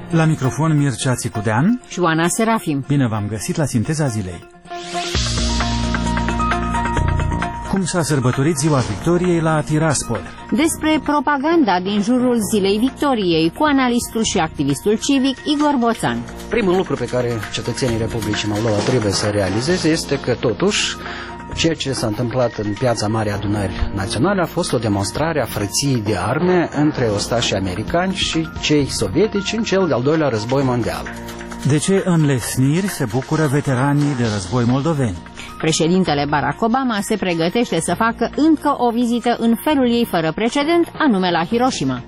La microfon Mircea Țicudean și Oana Serafim. Bine v-am găsit la Sinteza Zilei. Cum s-a sărbătorit Ziua Victoriei la Tiraspol? Despre propaganda din jurul Zilei Victoriei cu analistul și activistul civic Igor Boțan. Primul lucru pe care cetățenii Republicii Moldova trebuie să realizeze este că totuși ceea ce s-a întâmplat în Piața Marii Adunări Naționale a fost o demonstrare a frăției de arme între ostașii americani și cei sovietici în cel de-al doilea război mondial. De ce înlesniri se bucură veteranii de război moldoveni? Președintele Barack Obama se pregătește să facă încă o vizită în felul ei fără precedent, anume la Hiroshima.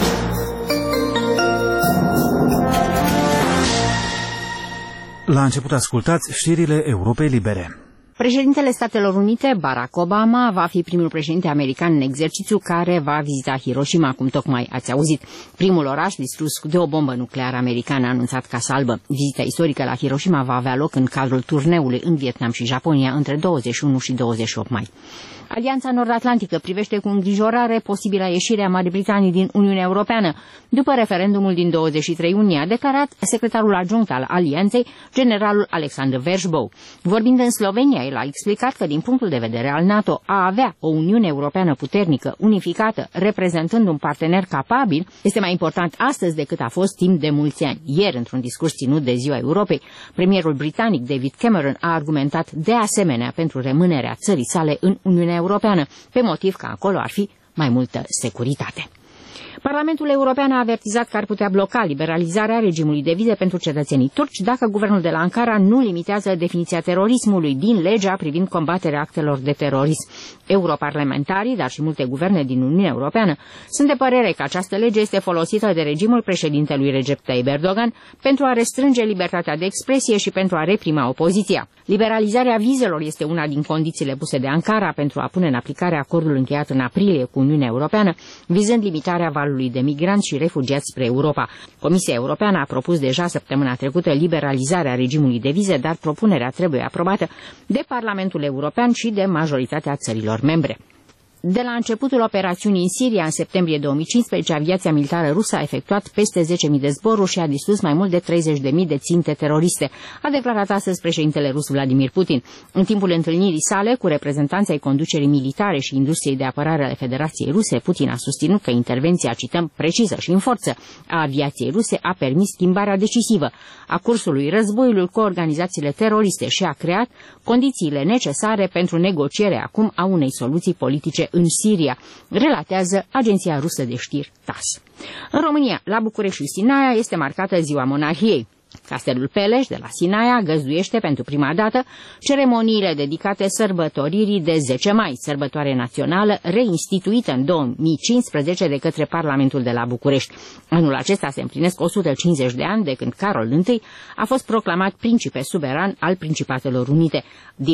La început ascultați știrile Europei Libere. Președintele Statelor Unite, Barack Obama, va fi primul președinte american în exercițiu care va vizita Hiroshima, cum tocmai ați auzit. Primul oraș distrus de o bombă nucleară americană, a anunțat Casa Albă. Vizita istorică la Hiroshima va avea loc în cadrul turneului în Vietnam și Japonia între 21 și 28 mai. Alianța Nord-Atlantică privește cu îngrijorare posibila ieșire a Marii Britanii din Uniunea Europeană. După referendumul din 23 iunie, a declarat secretarul adjunct al Alianței, generalul Alexander Vershbow. Vorbind în Slovenia, el a explicat că, din punctul de vedere al NATO, a avea o Uniune Europeană puternică, unificată, reprezentând un partener capabil, este mai important astăzi decât a fost timp de mulți ani. Ieri, într-un discurs ținut de Ziua Europei, premierul britanic David Cameron a argumentat de asemenea pentru rămânerea țării sale în Uniunea Europeană, pe motiv că acolo ar fi mai multă securitate. Parlamentul European a avertizat că ar putea bloca liberalizarea regimului de vize pentru cetățenii turci dacă guvernul de la Ankara nu limitează definiția terorismului din legea privind combaterea actelor de terorism. Europarlamentarii, dar și multe guverne din Uniunea Europeană, sunt de părere că această lege este folosită de regimul președintelui Recep Tayyip Erdogan pentru a restrânge libertatea de expresie și pentru a reprima opoziția. Liberalizarea vizelor este una din condițiile puse de Ankara pentru a pune în aplicare acordul încheiat în aprilie cu Uniunea Europeană, vizând limitarea valului de migranți și refugiați spre Europa. Comisia Europeană a propus deja săptămâna trecută liberalizarea regimului de vize, dar propunerea trebuie aprobată de Parlamentul European și de majoritatea țărilor membre. De la începutul operațiunii în Siria, în septembrie 2015, aviația militară rusă a efectuat peste 10.000 de zboruri și a distrus mai mult de 30.000 de ținte teroriste, a declarat astăzi președintele rus Vladimir Putin. În timpul întâlnirii sale cu reprezentanții ai conducerii militare și industriei de apărare ale Federației Ruse, Putin a susținut că intervenția, cităm, precisă și în forță a aviației ruse a permis schimbarea decisivă a cursului războiului cu organizațiile teroriste și a creat condițiile necesare pentru negocierea acum a unei soluții politice în Siria, relatează agenția rusă de știri TASS. În România, la București și Sinaia, este marcată Ziua Monarhiei. Castelul Peleș de la Sinaia găzduiește pentru prima dată ceremoniile dedicate sărbătoririi de 10 mai, sărbătoare națională reinstituită în 2015 de către Parlamentul de la București. Anul acesta se împlinesc 150 de ani de când Carol I a fost proclamat principe suveran al Principatelor Unite. Din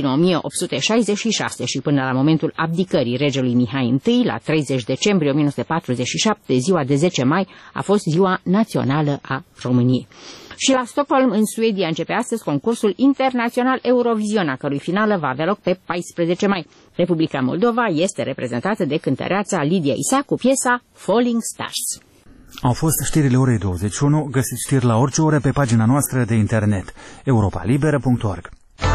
1866 și până la momentul abdicării regelui Mihai I, la 30 decembrie 1947, ziua de 10 mai a fost ziua națională a României. Și la Stockholm, în Suedia, începe astăzi concursul internațional Eurovision, a cărui finală va avea loc pe 14 mai. Republica Moldova este reprezentată de cântăreața Lidia Isa cu piesa Falling Stars. Au fost știrile orei 21, găsiți știri la orice oră pe pagina noastră de internet, europalibera.org.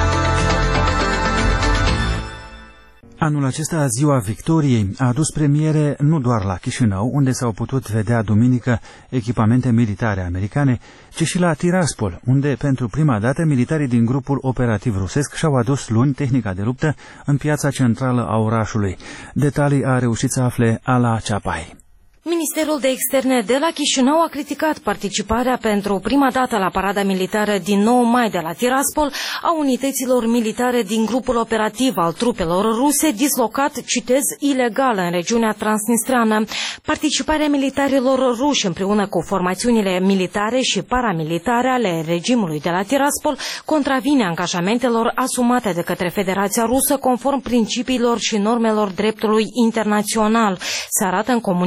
Anul acesta, Ziua Victoriei, a adus premiere nu doar la Chișinău, unde s-au putut vedea duminică echipamente militare americane, ci și la Tiraspol, unde pentru prima dată militarii din grupul operativ rusesc și-au adus luni tehnica de luptă în piața centrală a orașului. Detalii a reușit să afle Ala Ceapai. Ministerul de Externe de la Chișinău a criticat participarea pentru prima dată la parada militară din 9 mai de la Tiraspol a unităților militare din grupul operativ al trupelor ruse dislocat, citez, ilegal în regiunea transnistreană. Participarea militarilor ruși împreună cu formațiunile militare și paramilitare ale regimului de la Tiraspol contravine angajamentelor asumate de către Federația Rusă conform principiilor și normelor dreptului internațional, se arată în comunicatul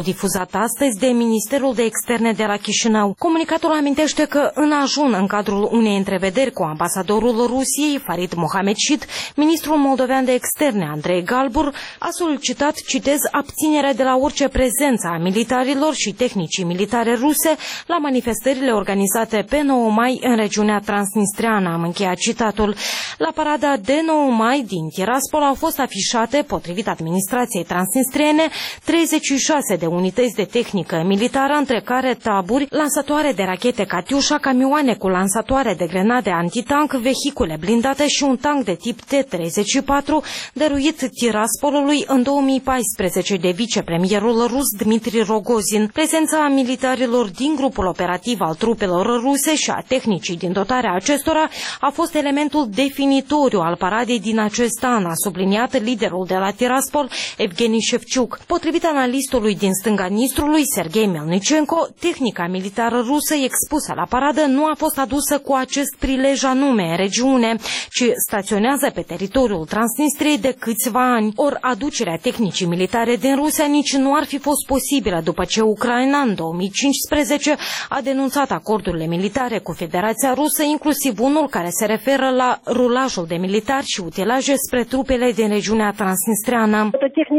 difuzat astăzi de Ministerul de Externe de la Chișinău. Comunicatul amintește că în ajun, în cadrul unei întrevederi cu ambasadorul Rusiei, Farid Mohamedshid, ministrul moldovean de externe, Andrei Galbur, a solicitat, citez, abținerea de la orice prezență a militarilor și tehnicii militare ruse la manifestările organizate pe 9 mai în regiunea transnistreană, am încheiat citatul. La parada de 9 mai din Tiraspol au fost afișate, potrivit administrației transnistriene, 36 de unități de tehnică militară, între care taburi, lansatoare de rachete Catiușa, camioane cu lansatoare de grenade antitank, vehicule blindate și un tank de tip T-34, dăruit Tiraspolului în 2014 de vicepremierul rus Dmitri Rogozin. Prezența militarilor din grupul operativ al trupelor ruse și a tehnicii din dotarea acestora a fost elementul definitoriu al paradei din acest an, a subliniat liderul de la Tiraspol, Evgeni Shevchuk. Potrivit analistului din stânga Nistrului, Sergei Melnicenko, tehnica militară rusă expusă la paradă nu a fost adusă cu acest prilej anume în regiune, ci staționează pe teritoriul Transnistriei de câțiva ani. Ori aducerea tehnicii militare din Rusia nici nu ar fi fost posibilă după ce Ucraina în 2015 a denunțat acordurile militare cu Federația Rusă, inclusiv unul care se referă la rulajul de militari și utilaje spre trupele din regiunea transnistreană.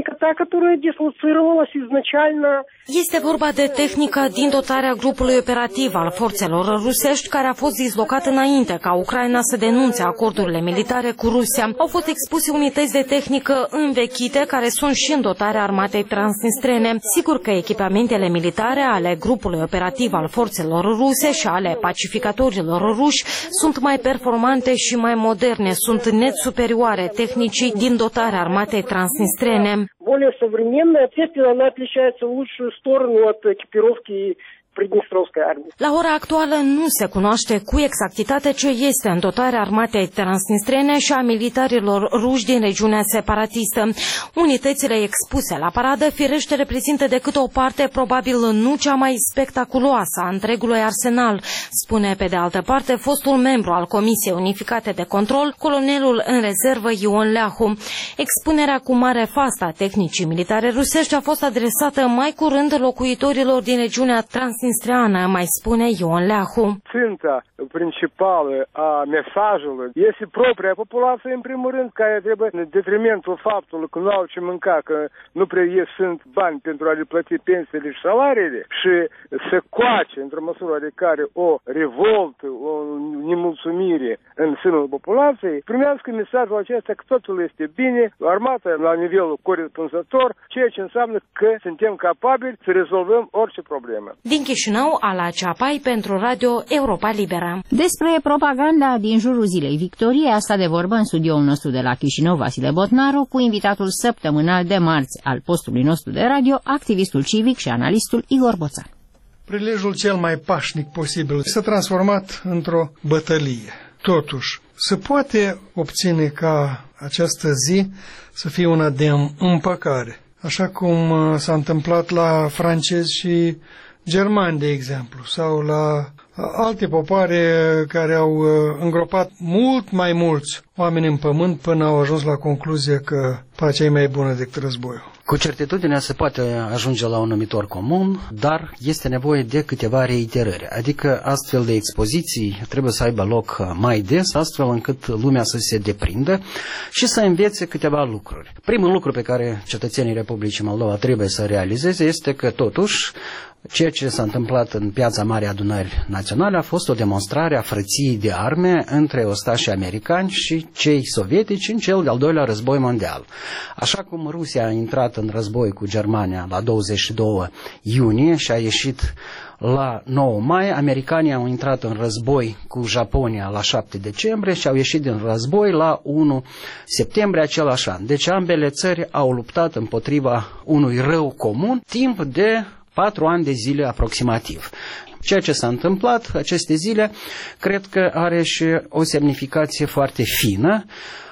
Este vorba de tehnică din dotarea grupului operativ al forțelor rusești, care a fost dislocat înainte ca Ucraina să denunțe acordurile militare cu Rusia. Au fost expuse unități de tehnică învechite care sunt și în dotarea armatei transnistrene. Sigur că echipamentele militare ale grupului operativ al forțelor ruse și ale pacificatorilor ruși sunt mai performante și mai moderne, sunt net superioare tehnicii din dotarea armatei transnistrene. Более современная, естественно, она отличается в лучшую сторону от экипировки Приднестровской армии. La ora actuală nu se cunoaște cu exactitate ce este în dotarea armatei transnistrene și a militarilor ruși din regiunea separatistă. Unitățile expuse la paradă firește reprezintă decât o parte, probabil nu cea mai spectaculoasă a întregului arsenal, spune pe de altă parte fostul membru al Comisiei Unificate de Control, colonelul în rezervă Ion Leahu. Expunerea cu mare fastă a tehnicii militare rusești a fost adresată mai curând locuitorilor din regiunea transnistreană, mai spune Ion Leahu. Ținta principală a mesajului este propria populație, în primul rând, care trebuie, în detrimentul faptului că nu au ce mânca, că nu prea sunt bani pentru a le plăti pensiile și salariile, și se coace, într-o măsură de care, o revoltă, o nemulțumire în sânul populației, primească mesajul acesta că totul este bine, armata la nivelul corespunzător, ceea ce înseamnă că suntem capabili să rezolvăm orice problemă. Din Chișinău, Ala Ceapai pentru Radio Europa Liberă. Despre propaganda din jurul Zilei Victoriei a stat de vorbă în studioul nostru de la Chișinău, Vasile Botnaru, cu invitatul săptămânal de marți al postului nostru de radio, activistul civic și analistul Igor Boțan. Prilejul cel mai pașnic posibil s-a transformat într-o bătălie. Totuși, se poate obține ca această zi să fie una de împăcare, așa cum s-a întâmplat la francezi și germani, de exemplu, sau la alte popoare care au îngropat mult mai mulți oameni în pământ până au ajuns la concluzia că pacea e mai bună decât războiul. Cu certitudine se poate ajunge la un numitor comun, dar este nevoie de câteva reiterări, adică astfel de expoziții trebuie să aibă loc mai des, astfel încât lumea să se deprindă și să învețe câteva lucruri. Primul lucru pe care cetățenii Republicii Moldova trebuie să realizeze este că, totuși, ceea ce s-a întâmplat în Piața Marii Adunări Naționale a fost o demonstrare a frăției de arme între ostașii americani și cei sovietici în cel de-al doilea război mondial. Așa cum Rusia a intrat în război cu Germania la 22 iunie și a ieșit la 9 mai, americanii au intrat în război cu Japonia la 7 decembrie și au ieșit din război la 1 septembrie același an. Deci ambele țări au luptat împotriva unui rău comun timp de 4 ani de zile aproximativ. Ceea ce s-a întâmplat aceste zile, cred că are și o semnificație foarte fină,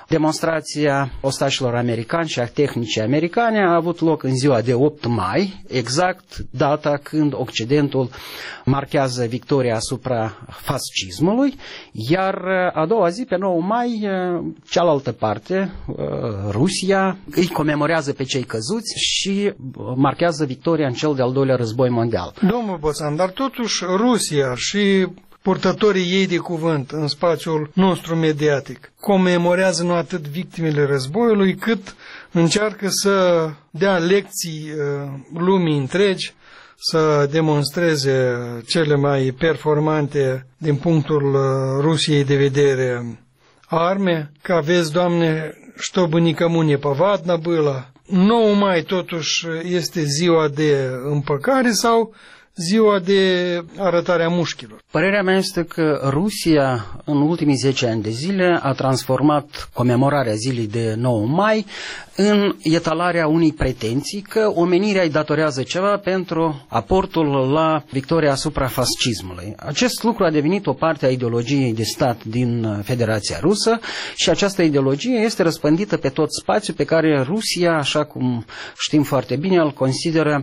Demonstrația ostașilor americani și a tehnicii americane a avut loc în ziua de 8 mai, exact data când Occidentul marchează victoria asupra fascismului, iar a doua zi, pe 9 mai, cealaltă parte, Rusia, îi comemorează pe cei căzuți și marchează victoria în cel de-al doilea război mondial. Domnul Boțan, dar totuși Rusia și purtătorii ei de cuvânt în spațiul nostru mediatic comemorează nu atât victimele războiului, cât încearcă să dea lecții lumii întregi, să demonstreze cele mai performante din punctul Rusiei de vedere arme, că vezi, Doamne, что бы никому не повадно было. 9 mai totuși este ziua de împăcare sau ziua de arătarea mușchilor? Părerea mea este că Rusia în ultimii 10 ani de zile a transformat comemorarea zilei de 9 mai în etalarea unei pretenții că omenirea îi datorează ceva pentru aportul la victoria asupra fascismului. Acest lucru a devenit o parte a ideologiei de stat din Federația Rusă și această ideologie este răspândită pe tot spațiul pe care Rusia, așa cum știm foarte bine, îl consideră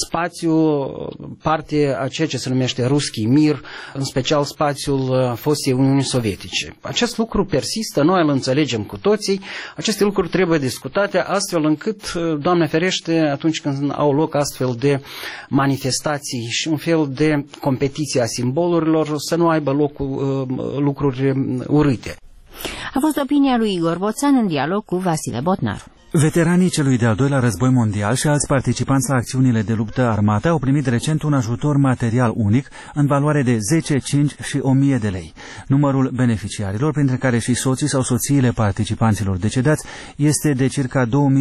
spațiul parte a ceea ce se numește Ruski Mir, în special spațiul fostei Uniunii Sovietice. Acest lucru persistă, noi îl înțelegem cu toții, aceste lucruri trebuie discutate astfel încât, Doamne ferește, atunci când au loc astfel de manifestații și un fel de competiție a simbolurilor, să nu aibă loc lucruri urâte. A fost opinia lui Igor Boțan în dialog cu Vasile Botnar. Veteranii celui de-al doilea război mondial și alți participanți la acțiunile de luptă armată au primit recent un ajutor material unic în valoare de 10, 5 și 1000 de lei. Numărul beneficiarilor, printre care și soții sau soțiile participanților decedați, este de circa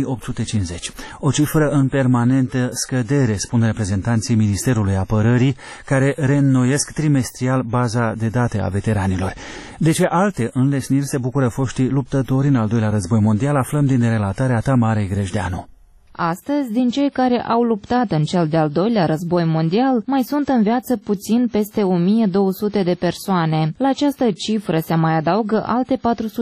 2850. O cifră în permanentă scădere, spun reprezentanții Ministerului Apărării, care reînnoiesc trimestrial baza de date a veteranilor. De ce alte înlesniri se bucură foștii luptători în al doilea război mondial, aflăm din relatarea Tamarei Grejdeanu. Astăzi, din cei care au luptat în cel de-al doilea război mondial, mai sunt în viață puțin peste 1200 de persoane. La această cifră se mai adaugă alte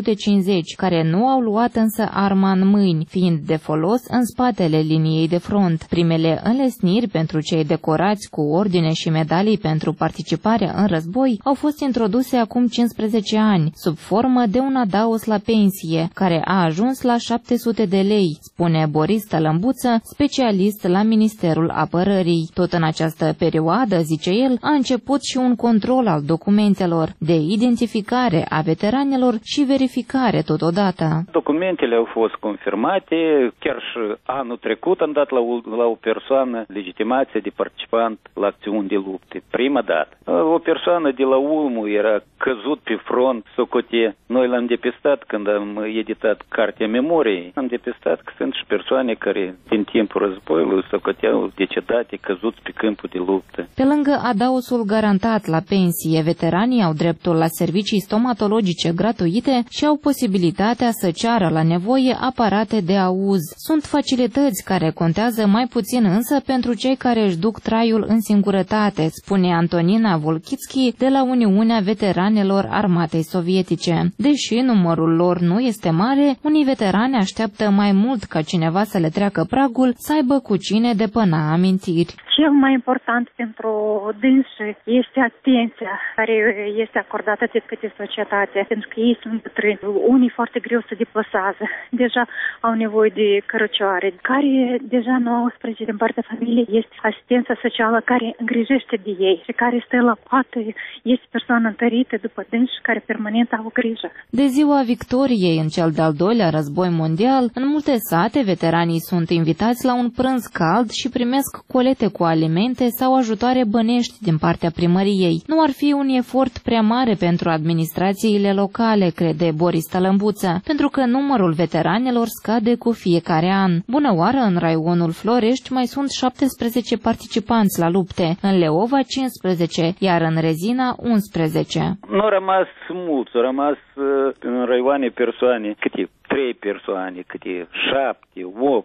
450, care nu au luat însă arma în mâini, fiind de folos în spatele liniei de front. Primele înlesniri pentru cei decorați cu ordine și medalii pentru participarea în război au fost introduse acum 15 ani, sub formă de un adaos la pensie, care a ajuns la 700 de lei, spune Boris Tălămbuță, specialist la Ministerul Apărării. Tot în această perioadă, zice el, a început și un control al documentelor, de identificare a veteranilor și verificare totodată. Documentele au fost confirmate, chiar și anul trecut am dat la o persoană legitimație de participant la acțiuni de lupte, prima dată. O persoană de la Ulmu era căzut pe front, socotie. Noi l-am depistat când am editat cartea memoriei. Am depistat că sunt și persoane care din timpul războiului socoteau decedate, căzuți pe câmpul de luptă. Pe lângă adaosul garantat la pensie, veteranii au dreptul la servicii stomatologice gratuite și au posibilitatea să ceară la nevoie aparate de auz. Sunt facilități care contează mai puțin însă pentru cei care își duc traiul în singurătate, spune Antonina Volchitski de la Uniunea Veteranelor Armatei Sovietice. Deși numărul lor nu este mare, unii veterani așteaptă mai mult ca cineva să le treacă pragul, să aibă cu cine depăna amintiri. Cel mai important pentru dânsi este atenția care este acordată de către societate, pentru că ei sunt bătrâni. Unii foarte greu se deplasează, deja au nevoie de cărăcioare, care deja nu au sprijin din partea familiei, este asistența socială care îngrijește de ei și care stă la poate, este persoană întărită după dânsi care permanent au grijă. De ziua victoriei în cel de-al doilea război mondial, în multe sate, veteranii sunt invitați la un prânz cald și primesc colete cu alimente sau ajutoare bănești din partea primăriei. Nu ar fi un efort prea mare pentru administrațiile locale, crede Boris Tălămbuță, pentru că numărul veteranilor scade cu fiecare an. Bună oară, în raionul Florești mai sunt 17 participanți la lupte, în Leova 15, iar în Rezina 11. Nu au rămas mulți, au rămas în raioane persoane, câte 3 persoane, câte 7, 8.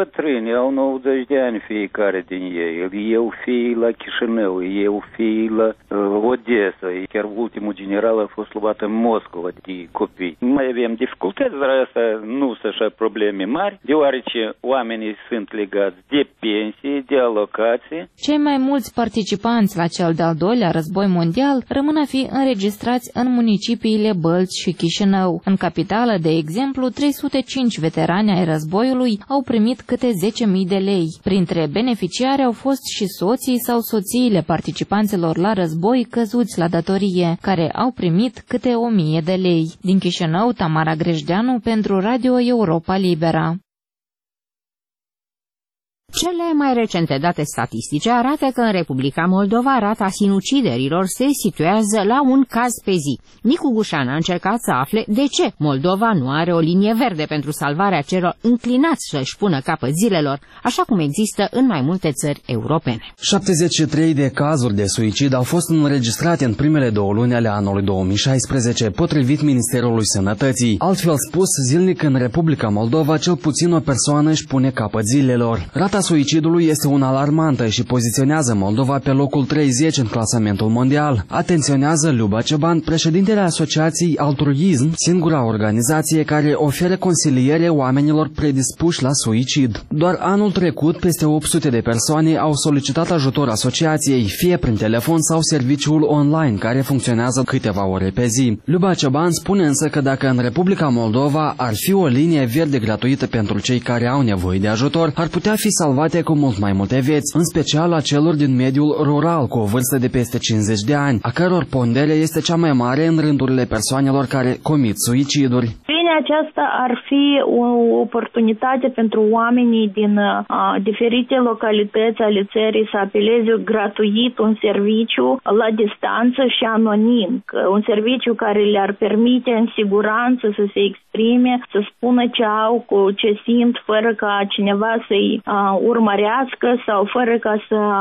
bătrâni, au 90 de ani fiecare din ei. Eu fii la Chișinău, eu fii la Odessa, chiar ultimul general a fost luat în Moscova de copii. Mai avem dificultăți, dar asta nu sunt așa probleme mari, deoarece oamenii sunt legați de pensie, de alocație. Cei mai mulți participanți la cel de-al doilea război mondial rămân a fi înregistrați în municipiile Bălți și Chișinău. În capitală, de exemplu, 305 veterani ai războiului au primit câte 10.000 de lei. Printre beneficiari au fost și soții sau soțiile participanților la război căzuți la datorie, care au primit câte 1.000 de lei. Din Chișinău, Tamara Grejdeanu pentru Radio Europa Libera. Cele mai recente date statistice arată că în Republica Moldova rata sinuciderilor se situează la un caz pe zi. Nicu Gușan a încercat să afle de ce Moldova nu are o linie verde pentru salvarea celor înclinați să-și pună capăt zilelor, așa cum există în mai multe țări europene. 73 de cazuri de suicid au fost înregistrate în primele 2 luni ale anului 2016, potrivit Ministerului Sănătății. Altfel spus, zilnic în Republica Moldova cel puțin o persoană își pune capăt zilelor. Rata suicidului este una alarmantă și poziționează Moldova pe locul 30 în clasamentul mondial. Atenționează Luba Ceban, președintele Asociației Altruism, singura organizație care oferă consiliere oamenilor predispuși la suicid. Doar anul trecut, peste 800 de persoane au solicitat ajutor asociației, fie prin telefon sau serviciul online, care funcționează câteva ore pe zi. Luba Ceban spune însă că dacă în Republica Moldova ar fi o linie verde gratuită pentru cei care au nevoie de ajutor, ar putea fi salvate cu mult mai multe vieți, în special a celor din mediul rural cu o vârstă de peste 50 de ani, a căror pondere este cea mai mare în rândurile persoanelor care comit suiciduri. Aceasta ar fi o oportunitate pentru oamenii din diferite localități ale țării să apeleze gratuit un serviciu la distanță și anonim, un serviciu care le-ar permite în siguranță să se exprime, să spună ce au, cu ce simt, fără ca cineva să-i urmărească sau fără ca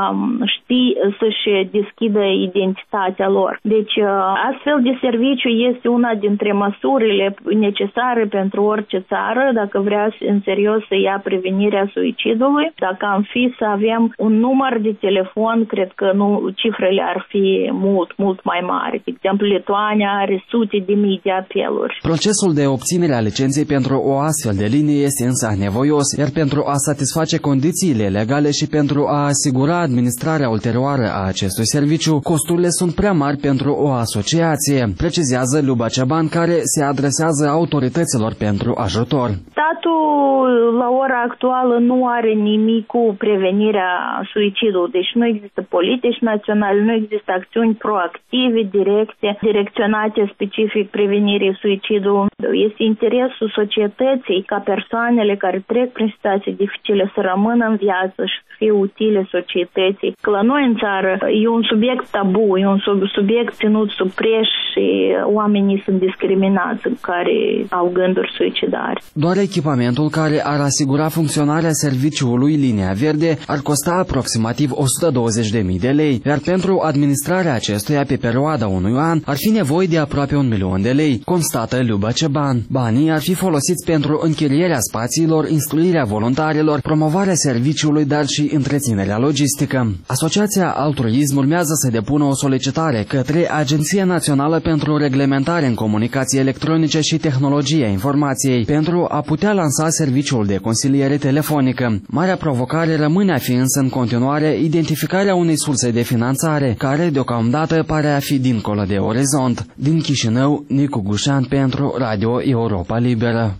să-și deschidă identitatea lor. Deci astfel de serviciu este una dintre măsurile necesare pentru orice țară, dacă vrea în serios să ia prevenirea suicidului. Dacă am fi să avem un număr de telefon, cred că cifrele ar fi mult mai mari. De exemplu, Lituania are sute de mii de apeluri. Procesul de obținere a licenței pentru o astfel de linie este însă anevoios, iar pentru a satisface condițiile legale și pentru a asigura administrarea ulterioară a acestui serviciu, costurile sunt prea mari pentru o asociație, precizează Luba Ceban, care se adresează autorităților pentru ajutor. Statul la ora actuală nu are nimic cu prevenirea suicidului, deci nu există politici naționale, nu există acțiuni proactive, direcționate specific prevenirii suicidului. Este interesul societății ca persoanele care trec prin situații dificile să rămână în viață și să fie utile societății. Că la noi în țară e un subiect tabu, e un subiect ținut sub preș și oamenii sunt discriminați care au gânduri suicidare. Doar echipamentul care ar asigura funcționarea serviciului Linia Verde ar costa aproximativ 120.000 de lei, iar pentru administrarea acestuia pe perioada unui an ar fi nevoie de aproape 1.000.000 de lei, constată Luba Ceban. Banii ar fi folosiți pentru închirierea spațiilor, instruirea voluntarilor, promovarea serviciului, dar și întreținerea logistică. Asociația Altruism urmează să depună o solicitare către Agenția Națională pentru Reglementare în Comunicații Electronice și Tehnologia Informației pentru a putea lansa serviciul de consiliere telefonică. Marea provocare rămâne a fi însă în continuare identificarea unei surse de finanțare, care deocamdată pare a fi dincolo de orizont. Din Chișinău, Nicu Gușan pentru Radio Europa Liberă.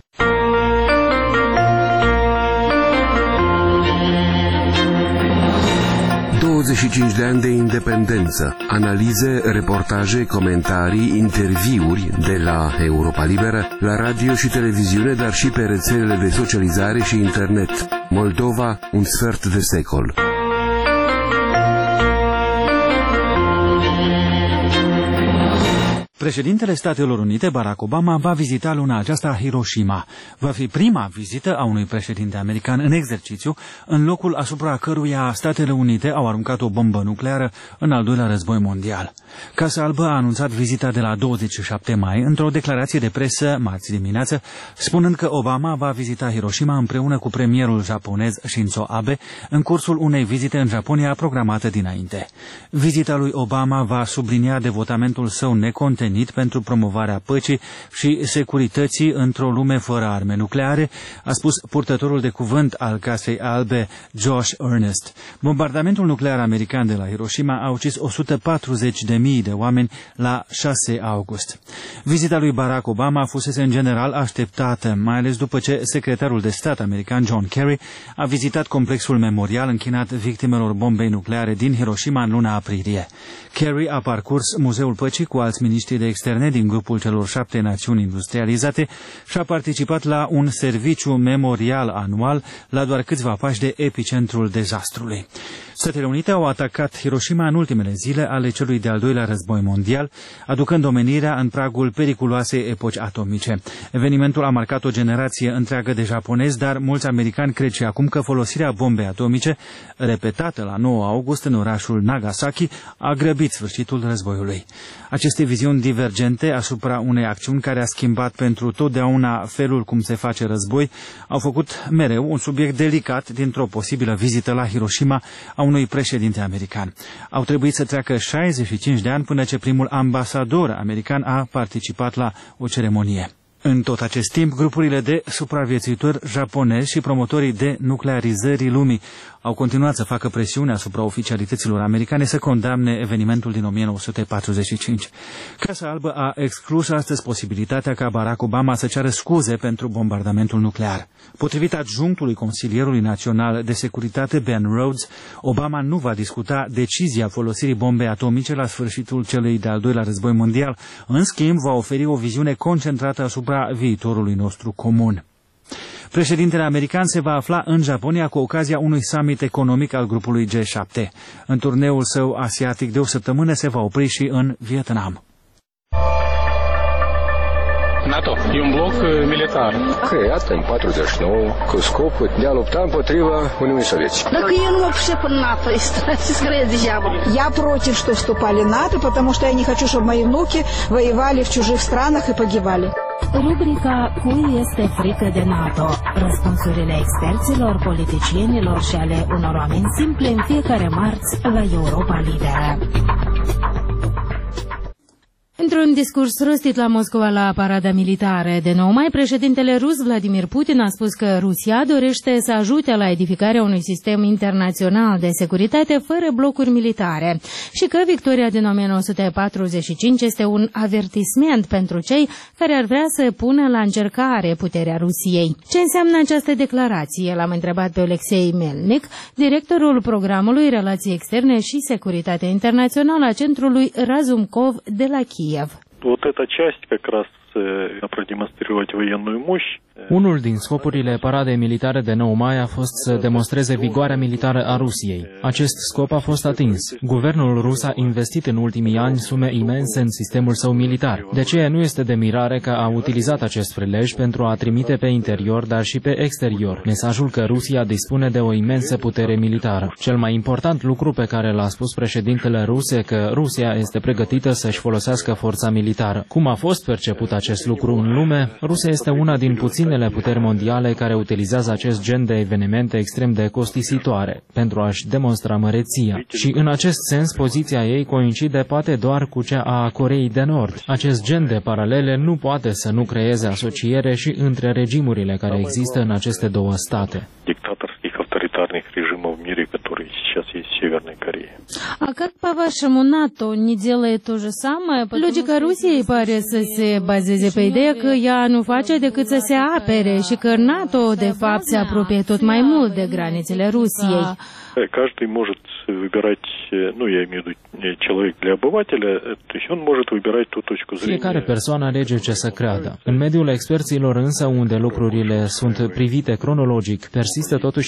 De ani de independență, analize, reportaje, comentarii, interviuri de la Europa Liberă, la radio și televiziune, dar și pe rețelele de socializare și internet. Moldova, un sfert de secol. Președintele Statelor Unite, Barack Obama, va vizita luna aceasta Hiroshima. Va fi prima vizită a unui președinte american în exercițiu, în locul asupra căruia Statele Unite au aruncat o bombă nucleară în al doilea război mondial. Casa Albă a anunțat vizita de la 27 mai într-o declarație de presă marți dimineață, spunând că Obama va vizita Hiroshima împreună cu premierul japonez Shinzo Abe în cursul unei vizite în Japonia programată dinainte. Vizita lui Obama va sublinia devotamentul său necontenit pentru promovarea păcii și securității într-o lume fără arme nucleare, a spus purtătorul de cuvânt al Casei Albe, Josh Earnest. Bombardamentul nuclear american de la Hiroshima a ucis 140.000 de oameni la 6 august. Vizita lui Barack Obama fusese în general așteptată, mai ales după ce secretarul de stat american John Kerry a vizitat complexul memorial închinat victimelor bombei nucleare din Hiroshima în luna aprilie. Kerry a parcurs Muzeul Păcii cu alți miniștri de externe din grupul celor 7 națiuni industrializate și a participat la un serviciu memorial anual la doar câțiva pași de epicentrul dezastrului. Statele Unite au atacat Hiroshima în ultimele zile ale celui de-al doilea război mondial, aducând omenirea în pragul periculoasei epoci atomice. Evenimentul a marcat o generație întreagă de japonezi, dar mulți americani cred și acum că folosirea bombei atomice, repetată la 9 august în orașul Nagasaki, a grăbit sfârșitul războiului. Aceste viziuni divergente asupra unei acțiuni care a schimbat pentru totdeauna felul cum se face război au făcut mereu un subiect delicat dintr-o posibilă vizită la Hiroshima a unui președinte american. Au trebuit să treacă 65 de ani până ce primul ambasador american a participat la o ceremonie. În tot acest timp, grupurile de supraviețuitori japonezi și promotorii de nuclearizării lumii au continuat să facă presiune asupra oficialităților americane să condamne evenimentul din 1945. Casa Albă a exclus astăzi posibilitatea ca Barack Obama să ceară scuze pentru bombardamentul nuclear. Potrivit adjunctului consilierului național de securitate Ben Rhodes, Obama nu va discuta decizia folosirii bombei atomice la sfârșitul celui de-al doilea război mondial. În schimb, va oferi o viziune concentrată asupra viitorului nostru comun. Președintele american se va afla în Japonia cu ocazia unui summit economic al grupului G7. În turneul său asiatic de o săptămână se va opri și în Vietnam. NATO e un bloc militar creat în 49 cu scopul de a lupta împotriva Uniunii Sovietice. Так я не вообще по НАТО, я против, что вступали в НАТО, потому что я не хочу, чтобы мои внуки воевали в чужих странах и погибали. Rubrica Cui este frică de NATO? Răspunsurile experților, politicienilor și ale unor oameni simple în fiecare marți la Europa Liberă. Într-un discurs rostit la Moscova la parada militară de 9 mai, președintele rus Vladimir Putin a spus că Rusia dorește să ajute la edificarea unui sistem internațional de securitate fără blocuri militare și că victoria din 1945 este un avertisment pentru cei care ar vrea să pună la încercare puterea Rusiei. Ce înseamnă această declarație? L-am întrebat pe Alexei Melnik, directorul programului Relații Externe și Securitate Internațională a Centrului Razumkov de la Kiev. Вот эта часть как раз продемонстрировать военную мощь. Unul din scopurile paradei militare de 9 mai a fost să demonstreze vigoarea militară a Rusiei. Acest scop a fost atins. Guvernul rus a investit în ultimii ani sume imense în sistemul său militar. De aceea nu este de mirare că a utilizat acest prilej pentru a trimite pe interior, dar și pe exterior, mesajul că Rusia dispune de o imensă putere militară. Cel mai important lucru pe care l-a spus președintele rus e că Rusia este pregătită să-și folosească forța militară. Cum a fost perceput acest lucru în lume? Rusia este una din puținele puteri mondiale care utilizează acest gen de evenimente extrem de costisitoare pentru a-și demonstra măreția. Și în acest sens, poziția ei coincide poate doar cu cea a Coreei de Nord. Acest gen de paralele nu poate să nu creeze asociere și între regimurile care există în aceste două state. Режимов в мире, которые сейчас есть в Северной Корее. А как, по-вашему, НАТО не делает то же самое? Logica Rusiei pare să se bazeze pe ideea că ea nu face decât să se apere și că NATO, de fapt, se apropie tot mai mult de granițele Rusiei. Каждый может выбирать, ну, я имею в виду человек для обывателя, то есть он может выбирать ту точку зрения. Fiecare persoană alege ce să creadă. În mediul experților însă, unde lucrurile sunt privite cronologic, persistă totuși ideea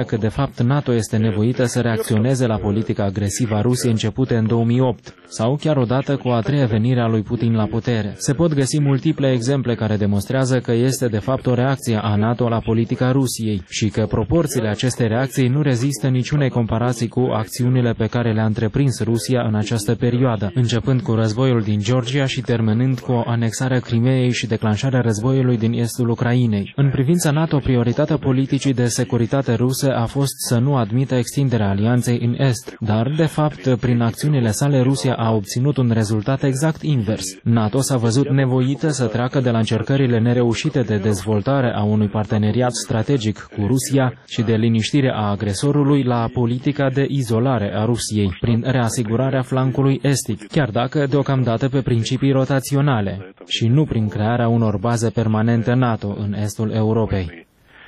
că de fapt NATO este nevoită să reacționeze la politica agresivă a Rusiei începută în 2008 sau chiar odată cu a treia venire a lui Putin la putere. Se pot găsi multiple exemple care demonstrează că este de fapt o reacție a NATO la politica Rusiei și că proporțiile acestei reacții nu rezistă niciunei comparații cu acțiunile pe care le-a întreprins Rusia în această perioadă, începând cu războiul din Georgia și terminând cu anexarea Crimeei și declanșarea războiului din estul Ucrainei. În privința NATO, prioritatea politicii de securitate ruse a fost să nu admită extinderea alianței în Est, dar, de fapt, prin acțiunile sale, Rusia a obținut un rezultat exact invers. NATO s-a văzut nevoită să treacă de la încercările nereușite de dezvoltare a unui parteneriat strategic cu Rusia și de liniștire a agresorului la politica de izolare a Rusiei, prin reasigurarea flancului estic, chiar dacă deocamdată pe principii rotaționale, și nu prin crearea unor baze permanente NATO în estul Europei.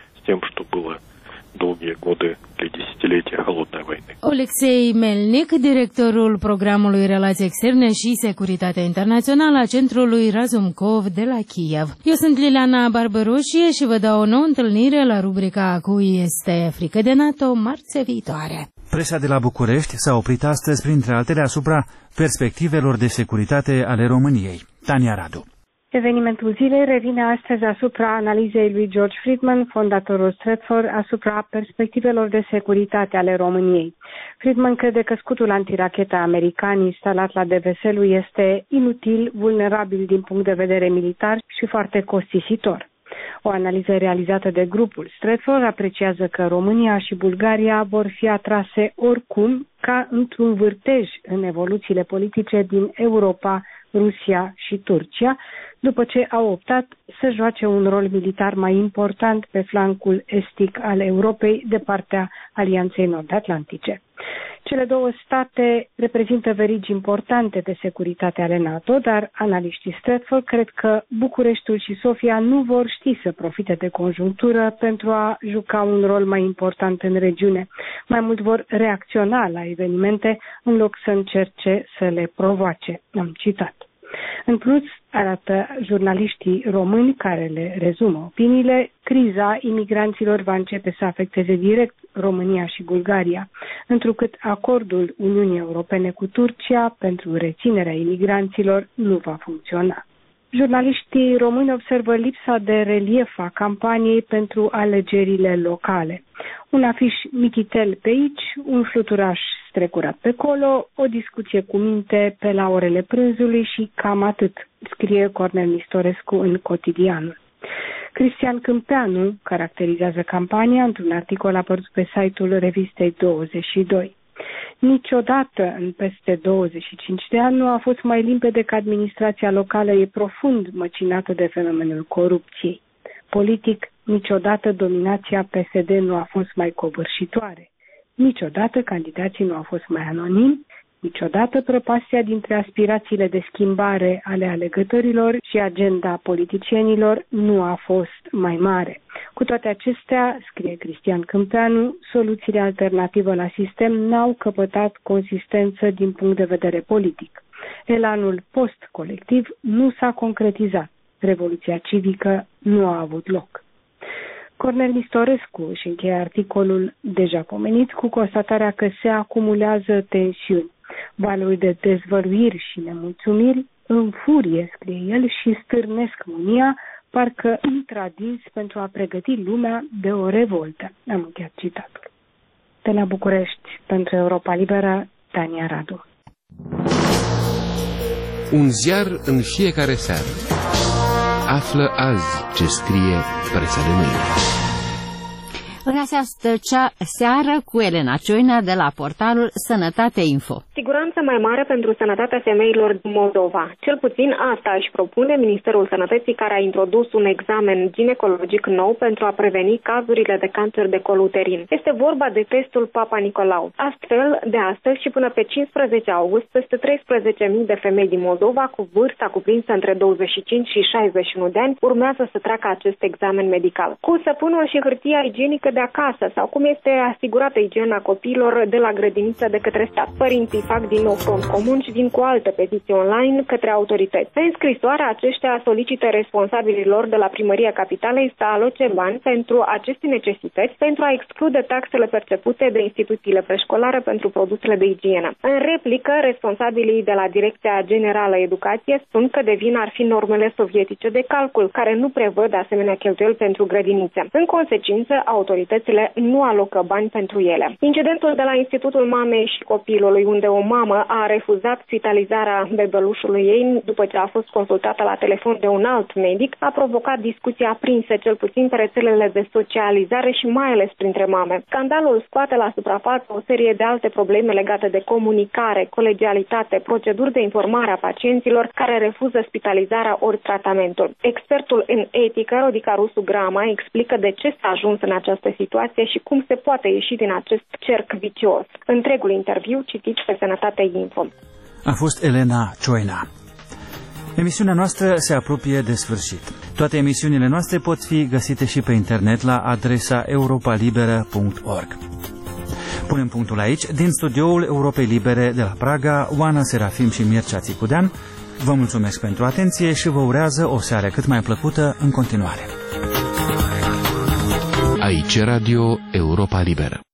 Oleksei Melnik, directorul programului Relații Externe și Securitate Internațională a Centrului Razumkov de la Kiev. Eu sunt Liliana Barbaroșie și vă dau o nouă întâlnire la rubrica Cui este frică de NATO marțea viitoare. Presa de la București s-a oprit astăzi, printre altele, asupra perspectivelor de securitate ale României. Tania Radu. Evenimentul zilei revine astăzi asupra analizei lui George Friedman, fondatorul Stratfor, asupra perspectivelor de securitate ale României. Friedman crede că scutul antirachetă american instalat la DVSL este inutil, vulnerabil din punct de vedere militar și foarte costisitor. O analiză realizată de grupul Stratfor apreciază că România și Bulgaria vor fi atrase oricum ca într-un vârtej în evoluțiile politice din Europa, Rusia și Turcia, după ce au optat să joace un rol militar mai important pe flancul estic al Europei de partea Alianței Nord-Atlantice. Cele două state reprezintă verigi importante de securitate ale NATO, dar analiștii Stratfor cred că Bucureștiul și Sofia nu vor ști să profite de conjunctură pentru a juca un rol mai important în regiune. Mai mult vor reacționa la evenimente în loc să încerce să le provoace. Am citat. În plus, arată jurnaliștii români care le rezumă opiniile, criza imigranților va începe să afecteze direct România și Bulgaria, întrucât acordul Uniunii Europene cu Turcia pentru reținerea imigranților nu va funcționa. Jurnaliștii români observă lipsa de relief a campaniei pentru alegerile locale. Un afiș mititel pe aici, un fluturaș strecurat pe colo, o discuție cu minte pe la orele prânzului și cam atât, scrie Cornel Nistorescu în Cotidianul. Cristian Câmpeanu caracterizează campania într-un articol apărut pe site-ul revistei 22. Niciodată în peste 25 de ani nu a fost mai limpede că administrația locală e profund măcinată de fenomenul corupției. Politic, niciodată dominația PSD nu a fost mai covârșitoare. Niciodată candidații nu au fost mai anonimi, niciodată prăpastia dintre aspirațiile de schimbare ale alegătorilor și agenda politicienilor nu a fost mai mare. Cu toate acestea, scrie Cristian Câmpeanu, soluțiile alternative la sistem n-au căpătat consistență din punct de vedere politic. Elanul post-colectiv nu s-a concretizat. Revoluția civică nu a avut loc. Cornel Nistorescu își încheie articolul deja pomenit cu constatarea că se acumulează tensiuni. Valuri de dezvăluiri și nemulțumiri înfurie, scrie el, și stârnesc mânia, parcă intradins pentru a pregăti lumea de o revoltă. Am încheiat citatul. De la București, pentru Europa Liberă, Tania Radu. Un ziar în fiecare seară. Află azi ce scrie presa de mâine. În această seară cu Elena Cioina de la portalul Sănătate Info. Siguranță mai mare pentru sănătatea femeilor din Moldova. Cel puțin asta își propune Ministerul Sănătății, care a introdus un examen ginecologic nou pentru a preveni cazurile de cancer de col uterin. Este vorba de testul Papa Nicolau. Astfel, de astăzi și până pe 15 august, peste 13.000 de femei din Moldova cu vârsta cuprinsă între 25 și 61 de ani urmează să treacă acest examen medical. Cu săpunul și hârtia igienică de acasă sau cum este asigurată igiena copiilor de la grădiniță de către stat. Părinții fac din nou front comun și vin cu alte petiții online către autorități. În scrisoarea aceștia solicită responsabililor de la Primăria Capitalei să aloce bani pentru aceste necesități, pentru a exclude taxele percepute de instituțiile preșcolare pentru produsele de igienă. În replică, responsabilii de la Direcția Generală Educație spun că de vină ar fi normele sovietice de calcul, care nu prevăd asemenea cheltuieli pentru grădinițe. În consecință, autoritățile nu alocă bani pentru ele. Incidentul de la Institutul Mamei și Copilului, unde o mamă a refuzat spitalizarea bebelușului ei după ce a fost consultată la telefon de un alt medic, a provocat discuții aprinse, cel puțin pe rețelele de socializare și mai ales printre mame. Scandalul scoate la suprafață o serie de alte probleme legate de comunicare, colegialitate, proceduri de informare a pacienților care refuză spitalizarea ori tratamentul. Expertul în etică, Rodica Rusu Grama, explică de ce s-a ajuns în această situație și cum se poate ieși din acest cerc vicios. Întregul interviu citiți pe Sănătate Info. A fost Elena Cioina. Emisiunea noastră se apropie de sfârșit. Toate emisiunile noastre pot fi găsite și pe internet la adresa europalibera.org. Punem punctul aici. Din studioul Europei Libere de la Praga, Oana Serafim și Mircea Țicudean, vă mulțumesc pentru atenție și vă urează o seară cât mai plăcută în continuare. Aici Radio Europa Liberă.